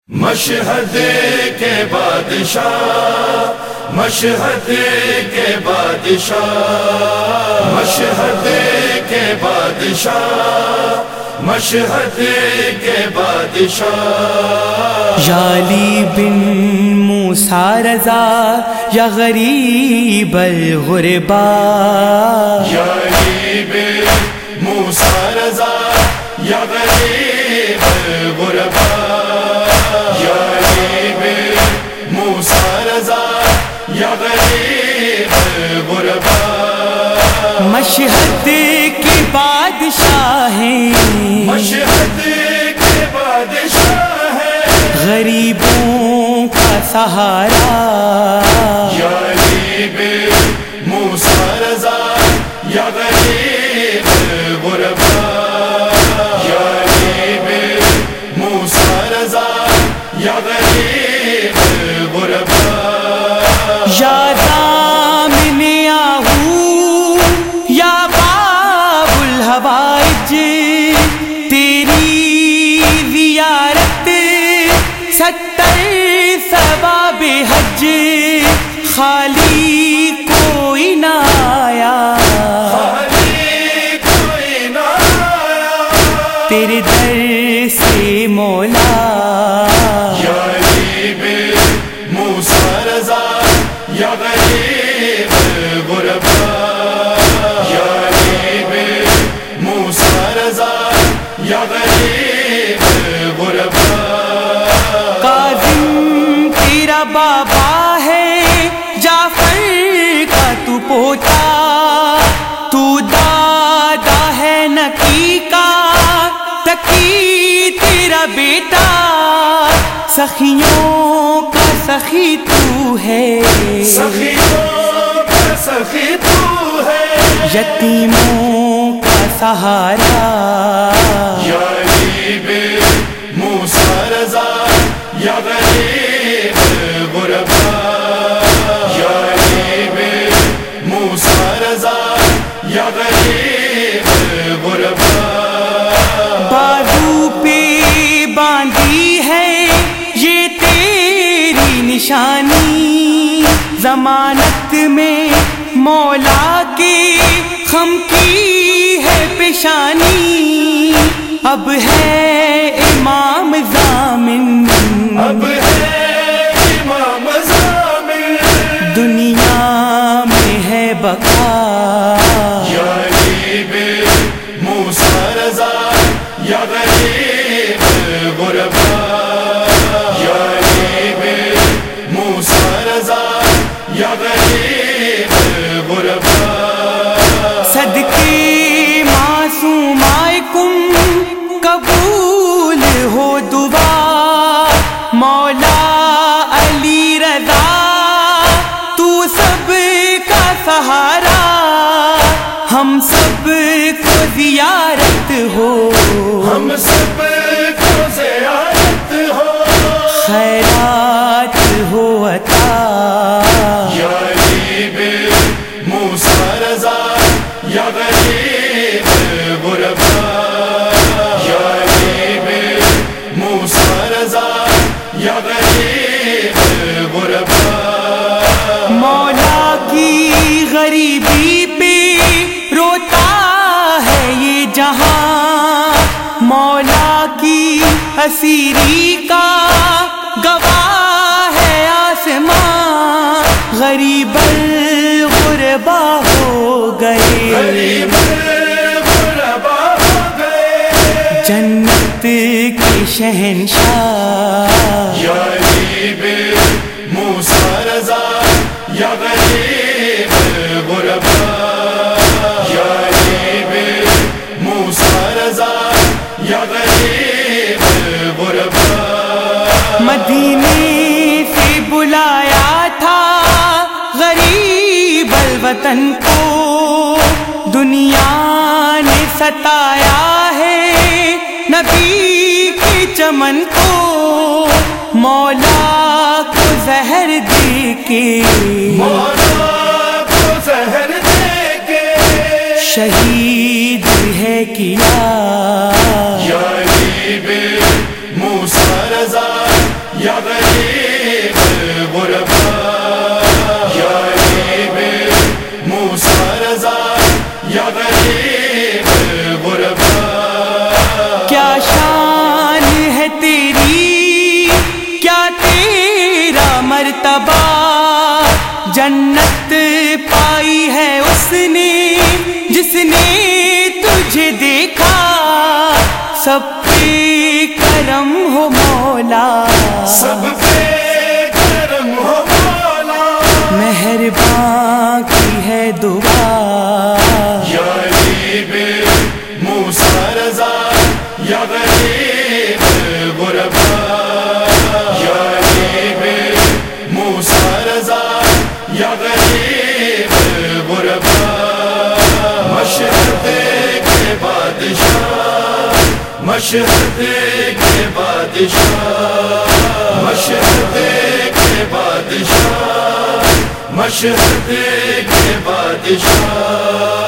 مشہد کے بادشاہ، مشہد کے بادشاہ، مشہد کے بادشاہ، مشہد کے بادشاہ، یا علی بن موسیٰ رضا یا غریب الغربا، یا علی بن موسیٰ رضا یا غریب الغربا، یا علی بن موسیٰ رضا یا غریب الغربا، مشہد کے بادشاہ ہیں، مشہد کے بادشاہ ہیں، غریبوں کا سہارا، یا علی بن موسیٰ رضا یا غریب الغربا، یا علی بن موسیٰ رضا یا غریب الغربا، یا ضامن آہو یا باب الحوائج، تیری زیارت 70 ثواب حج، خالی کوئی نہ آیا، خالی کوئی نہ آیا، تیرے در سے مولا، یا علی بن موسیٰ رضا یا غریب الغربا، یا علی بن موسیٰ رضا یا غریب الغربا، کاظم تیرا بابا ہے، جعفر کا تو پوتا، تو دادا ہے نکی کا، تقی تیرا بیٹا، سخیوں کا سخی تو ہے، سخیوں کا سخی تو ہے، یتیموں کا سہارا، یا علی بن موسیٰ رضا یا غریب الغربا، یا علی بن موسیٰ رضا یا غریب الغربا، بازو پہ باندھی ہے یہ تیری نشانی، ضمانت میں مولا کے خم کی ہے پیشانی، اب ہے امام ضامن، اب ہے امام ضامن، دنیا میں ہے بقا، یا علی بن موسیٰ رضا یا غریب الغربا، یا علی بن موسیٰ رضا یا غریب الغربا، صدقے معصومائکم قبول ہو دعا، مولا علی رضا تو سب کا سہارا، ہم سب کو زیارت ہو، ہم سب کو زیارت ہو، خیرات ہو عطا، یا علی بن موسیٰ رضا یا غریب الغربا، یا علی بن موسیٰ رضا یا غریب الغربا، مولا کی غریبی پہ روتا ہے یہ جہاں، مولا کی اسیری کا گواہ ہے آسمان، غریب الغربا ہو گئے، غریب الغربا ہو گئے، جنت کے شہنشاہ، یا علی بن موسیٰ رضا یا غریب الغربا، یا علی بن موسیٰ رضا یا غریب الغربا، مدینے سے بلایا تھا غریب الوطن کو، دنیا نے ستایا ہے نبی کے چمن کو، مولا کو زہر دے کے، مولا کو زہر دے کے، شہید ہے کیا، یا علی بن موسیٰ رضا جنت پائی ہے اس نے جس نے تجھے دیکھا، سب پہ کرم ہو مولا، سب پہ کرم ہو مولا، مہربان کی ہے دعا، یا غریب موسیٰ رضا، یا غریب غربا، یا غریب موسیٰ رضا، یا غریب غربا، مشہد کے بادشاہ، مشہد کے بادشاہ، مشہد کے بادشاہ، مشہد کے بادشاہ،